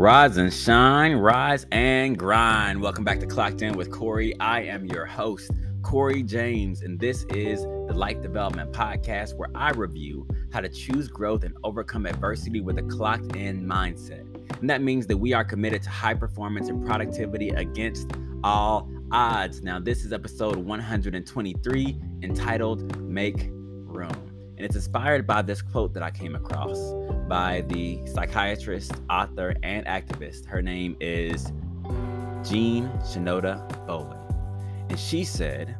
Rise and shine, rise and grind. Welcome back to Clocked In with Corey. I am your host, Corey James, and this is the Life Development Podcast where I review how to choose growth and overcome adversity with a clocked in mindset. And that means that we are committed to high performance and productivity against all odds. Now, this is episode 123 entitled Make Room. And it's inspired by this quote that I came across by the psychiatrist, author, and activist. Her name is Jean Shinoda Bolen. And she said,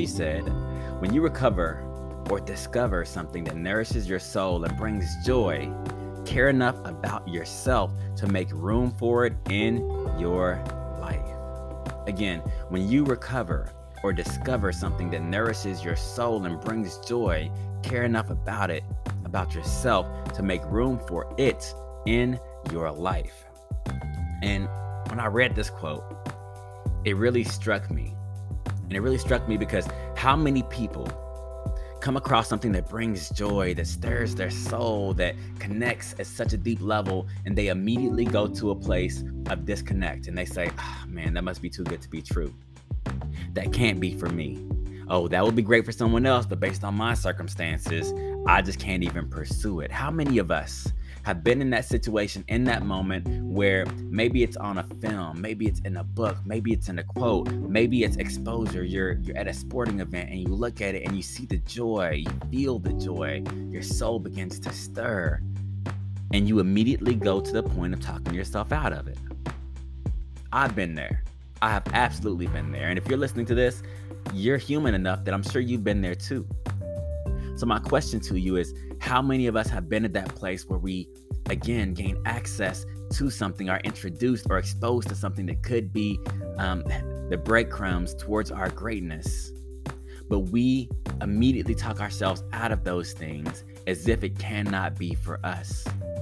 when you recover or discover something that nourishes your soul and brings joy, care enough about yourself to make room for it in your life. Again, when you recover or discover something that nourishes your soul and brings joy, care enough about it, about yourself, to make room for it in your life. And when I read this quote, it really struck me. And it really struck me because how many people come across something that brings joy, that stirs their soul, that connects at such a deep level, and they immediately go to a place of disconnect. And they say, man, that must be too good to be true. That can't be for me. Oh, that would be great for someone else, but based on my circumstances, I just can't even pursue it. How many of us have been in that situation, in that moment where maybe it's on a film, maybe it's in a book, maybe it's in a quote, maybe it's exposure. You're at a sporting event and you look at it and you see the joy, you feel the joy, your soul begins to stir, and you immediately go to the point of talking yourself out of it. I've been there. I have absolutely been there. And if you're listening to this, you're human enough that I'm sure you've been there too. So my question to you is, how many of us have been at that place where we, again, gain access to something, are introduced or exposed to something that could be the breadcrumbs towards our greatness, but we immediately talk ourselves out of those things as if it cannot be for us?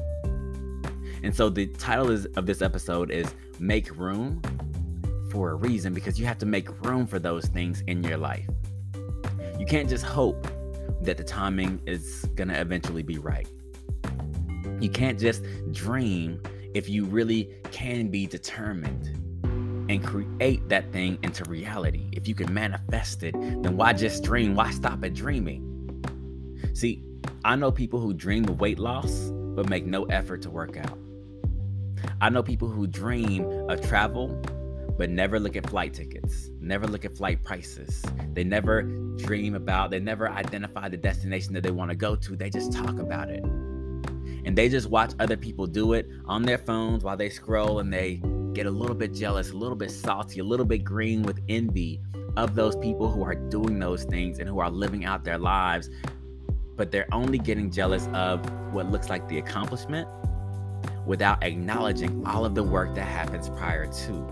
And so the title of this episode is Make Room, for a reason, because you have to make room for those things in your life. You can't just hope that the timing is going to eventually be right. You can't just dream if you really can be determined and create that thing into reality. If you can manifest it, then why just dream? Why stop at dreaming? See, I know people who dream of weight loss but make no effort to work out. I know people who dream of travel but never look at flight tickets, never look at flight prices. They never identify the destination that they want to go to. They just talk about it. And they just watch other people do it on their phones while they scroll, and they get a little bit jealous, a little bit salty, a little bit green with envy of those people who are doing those things and who are living out their lives. But they're only getting jealous of what looks like the accomplishment without acknowledging all of the work that happens prior to.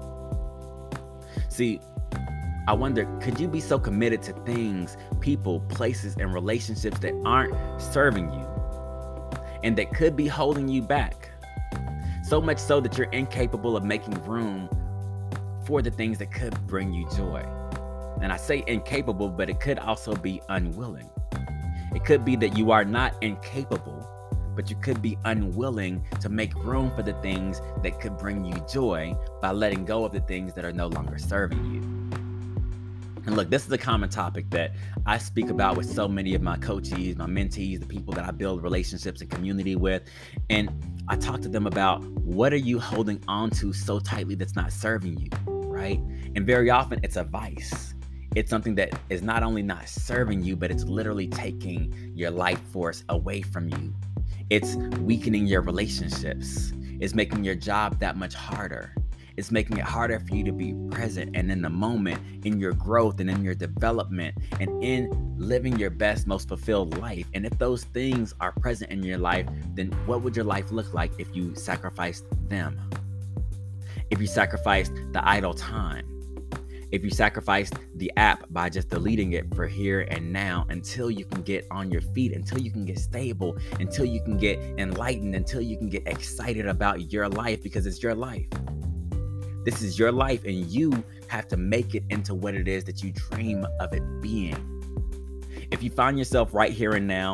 See, I wonder, could you be so committed to things, people, places, and relationships that aren't serving you and that could be holding you back? So much so that you're incapable of making room for the things that could bring you joy. And I say incapable, but it could also be unwilling. It could be that you are not incapable, but you could be unwilling to make room for the things that could bring you joy by letting go of the things that are no longer serving you. And look, this is a common topic that I speak about with so many of my coachees, my mentees, the people that I build relationships and community with. And I talk to them about, what are you holding on to so tightly that's not serving you, right? And very often it's a vice. It's something that is not only not serving you, but it's literally taking your life force away from you. It's weakening your relationships. It's making your job that much harder. It's making it harder for you to be present and in the moment, in your growth and in your development and in living your best, most fulfilled life. And if those things are present in your life, then what would your life look like if you sacrificed them? If you sacrificed the idle time? If you sacrificed the app by just deleting it for here and now until you can get on your feet, until you can get stable, until you can get enlightened, until you can get excited about your life, because it's your life. This is your life, and you have to make it into what it is that you dream of it being. If you find yourself right here and now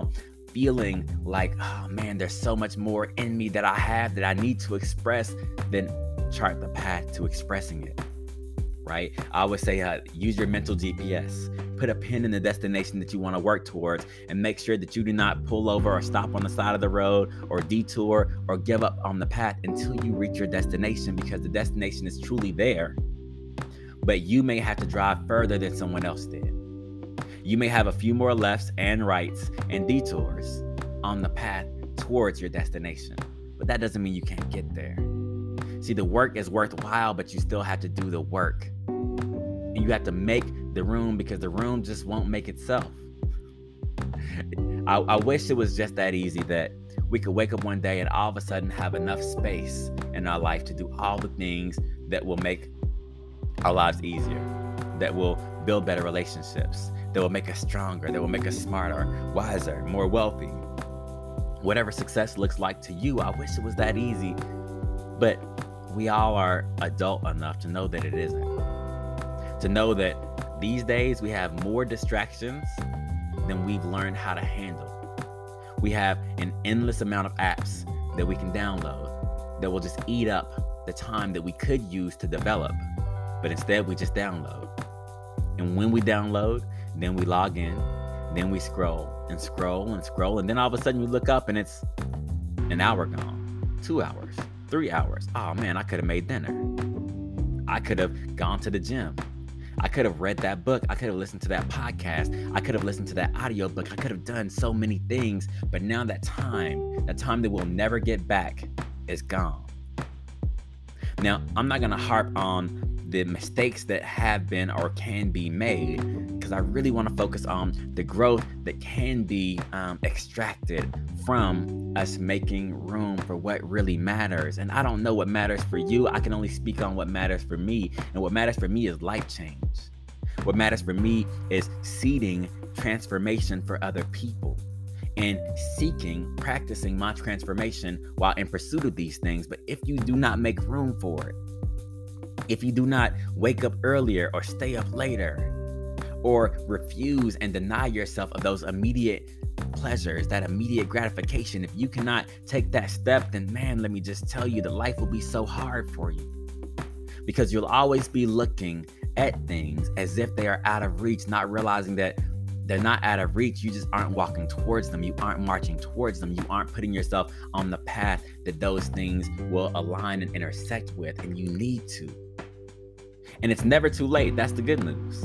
feeling like, oh man, there's so much more in me that I have that I need to express, then chart the path to expressing it, right? I would say use your mental GPS. Put a pin in the destination that you want to work towards and make sure that you do not pull over or stop on the side of the road or detour or give up on the path until you reach your destination, because the destination is truly there. But you may have to drive further than someone else did. You may have a few more lefts and rights and detours on the path towards your destination, but that doesn't mean you can't get there. See, the work is worthwhile, but you still have to do the work. And you have to make the room, because the room just won't make itself. I wish it was just that easy, that we could wake up one day and all of a sudden have enough space in our life to do all the things that will make our lives easier, that will build better relationships, that will make us stronger, that will make us smarter, wiser, more wealthy. Whatever success looks like to you, I wish it was that easy. But we all are adult enough to know that it isn't. To know that these days we have more distractions than we've learned how to handle. We have an endless amount of apps that we can download that will just eat up the time that we could use to develop. But instead we just download. And when we download, then we log in, then we scroll and scroll and scroll. And then all of a sudden you look up and it's an hour gone, 2 hours, 3 hours. Oh man, I could have made dinner. I could have gone to the gym. I could have read that book. I could have listened to that podcast. I could have listened to that audiobook. I could have done so many things. But now that time that we'll never get back is gone. Now, I'm not going to harp on the mistakes that have been or can be made, because I really want to focus on the growth that can be extracted from us making room for what really matters. And I don't know what matters for you. I can only speak on what matters for me. And what matters for me is life change. What matters for me is seeding transformation for other people and practicing my transformation while in pursuit of these things. But if you do not make room for it, if you do not wake up earlier or stay up later, or refuse and deny yourself of those immediate pleasures, that immediate gratification, if you cannot take that step, then man, let me just tell you that life will be so hard for you, because you'll always be looking at things as if they are out of reach, not realizing that they're not out of reach. You just aren't walking towards them. You aren't marching towards them. You aren't putting yourself on the path that those things will align and intersect with, and you need to. And it's never too late. That's the good news.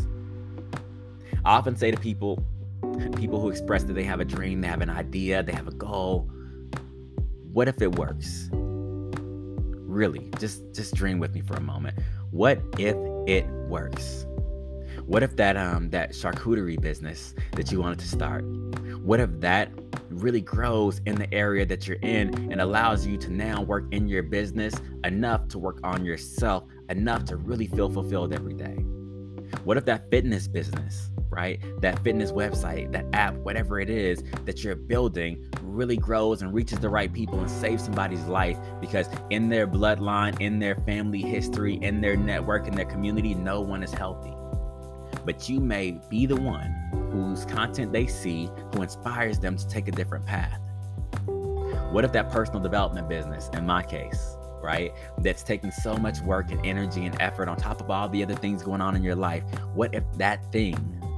I often say to people who express that they have a dream, they have an idea, they have a goal, what if it works? Really, just dream with me for a moment. What if it works? What if that charcuterie business that you wanted to start, what if that really grows in the area that you're in and allows you to now work in your business enough to work on yourself, enough to really feel fulfilled every day? What if that fitness business, right? That fitness website, that app, whatever it is that you're building really grows and reaches the right people and saves somebody's life, because in their bloodline, in their family history, in their network, in their community, no one is healthy. But you may be the one whose content they see, who inspires them to take a different path. What if that personal development business, in my case, right, that's taking so much work and energy and effort on top of all the other things going on in your life, what if that thing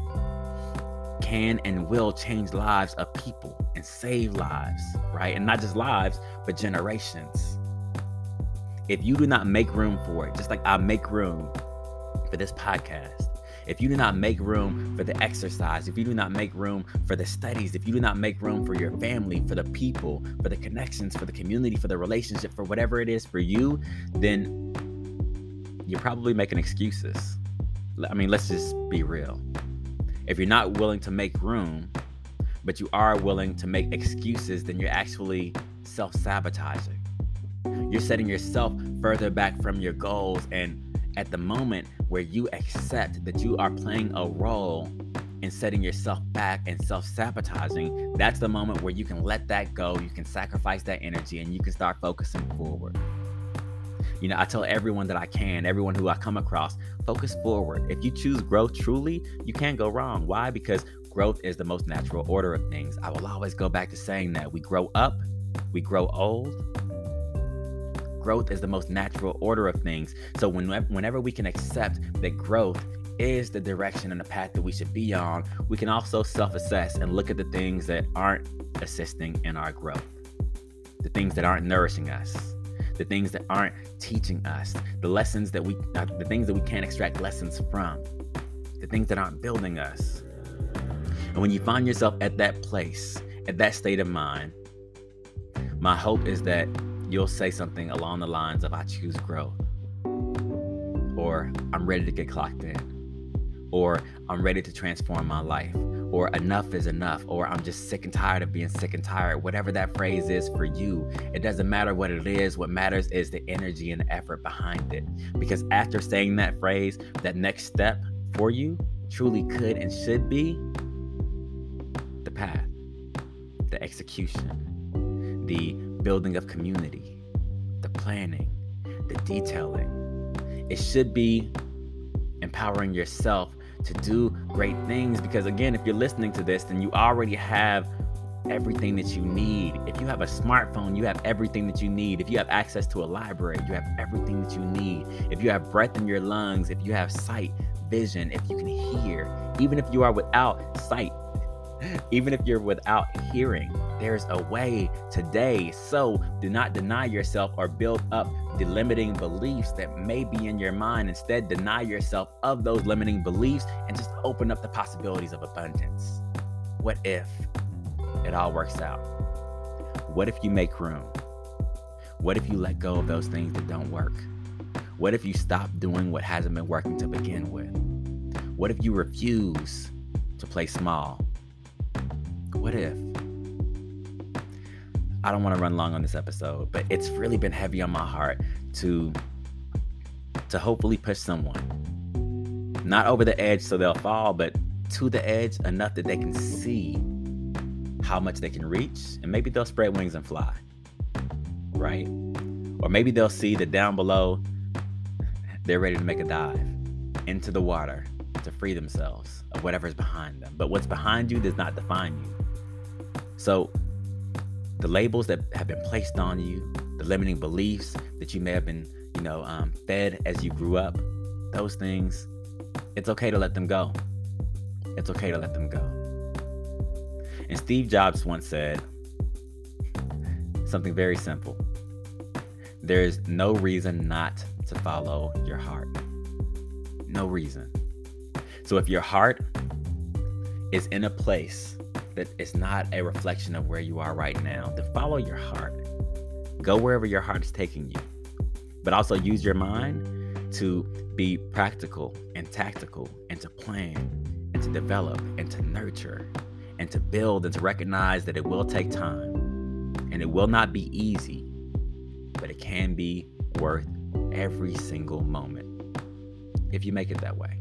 can and will change lives of people and save lives, right? And not just lives, but generations. If you do not make room for it, just like I make room for this podcast, if you do not make room for the exercise, if you do not make room for the studies, if you do not make room for your family, for the people, for the connections, for the community, for the relationship, for whatever it is for you, then you're probably making excuses. I mean, let's just be real. If you're not willing to make room, but you are willing to make excuses, then you're actually self-sabotaging. You're setting yourself further back from your goals, and at the moment where you accept that you are playing a role in setting yourself back and self-sabotaging, that's the moment where you can let that go, you can sacrifice that energy, and you can start focusing forward. You know, I tell everyone that I can, everyone who I come across, focus forward. If you choose growth truly, you can't go wrong. Why? Because growth is the most natural order of things. I will always go back to saying that. We grow up, we grow old. Growth is the most natural order of things. So whenever we can accept that growth is the direction and the path that we should be on, we can also self-assess and look at the things that aren't assisting in our growth, the things that aren't nourishing us, the things that aren't teaching us, the things that we can't extract lessons from, the things that aren't building us. And when you find yourself at that place, at that state of mind, my hope is that you'll say something along the lines of, I choose growth, or I'm ready to get clocked in, or I'm ready to transform my life, or enough is enough, or I'm just sick and tired of being sick and tired. Whatever that phrase is for you, it doesn't matter what it is. What matters is the energy and the effort behind it. Because after saying that phrase, that next step for you truly could and should be the path, the execution, the building of community, the planning, the detailing. It should be empowering yourself to do great things, because again, if you're listening to this, then you already have everything that you need. If you have a smartphone, you have everything that you need. If you have access to a library, you have everything that you need. If you have breath in your lungs, if you have sight, vision, if you can hear, even if you are without sight, even if you're without hearing, there's a way today. So do not deny yourself or build up the limiting beliefs that may be in your mind. Instead, deny yourself of those limiting beliefs and just open up the possibilities of abundance. What if it all works out? What if you make room? What if you let go of those things that don't work? What if you stop doing what hasn't been working to begin with? What if you refuse to play small? What if? I don't want to run long on this episode, but it's really been heavy on my heart to hopefully push someone, not over the edge so they'll fall, but to the edge enough that they can see how much they can reach, and maybe they'll spread wings and fly, right? Or maybe they'll see that down below, they're ready to make a dive into the water to free themselves of whatever's behind them. But what's behind you does not define you. So the labels that have been placed on you, the limiting beliefs that you may have been, fed as you grew up, those things, it's okay to let them go. It's okay to let them go. And Steve Jobs once said something very simple. There's no reason not to follow your heart. No reason. So if your heart is in a place that is not a reflection of where you are right now, then follow your heart. Go wherever your heart is taking you. But also use your mind to be practical and tactical, and to plan and to develop and to nurture and to build, and to recognize that it will take time and it will not be easy, but it can be worth every single moment if you make it that way.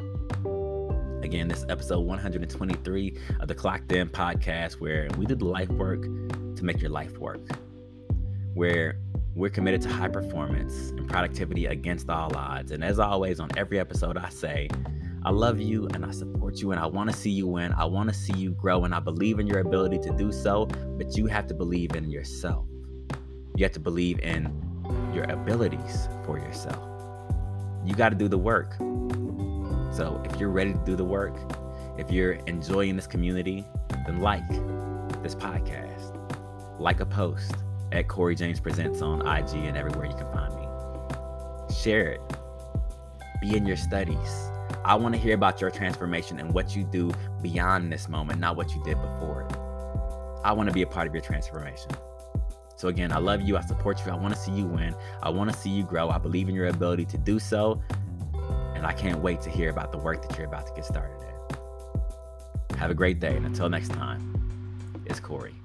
Again, this is episode 123 of the Clocked In podcast, where we do the life work to make your life work, where we're committed to high performance and productivity against all odds. And as always, on every episode, I say, I love you and I support you and I want to see you win. I want to see you grow, and I believe in your ability to do so, but you have to believe in yourself. You have to believe in your abilities for yourself. You got to do the work. So if you're ready to do the work, if you're enjoying this community, then like this podcast, like a post at Corey James Presents on IG and everywhere you can find me. Share it. Be in your studies. I want to hear about your transformation and what you do beyond this moment, not what you did before it. I want to be a part of your transformation. So again, I love you. I support you. I want to see you win. I want to see you grow. I believe in your ability to do so. And I can't wait to hear about the work that you're about to get started in. Have a great day. And until next time, it's Corey.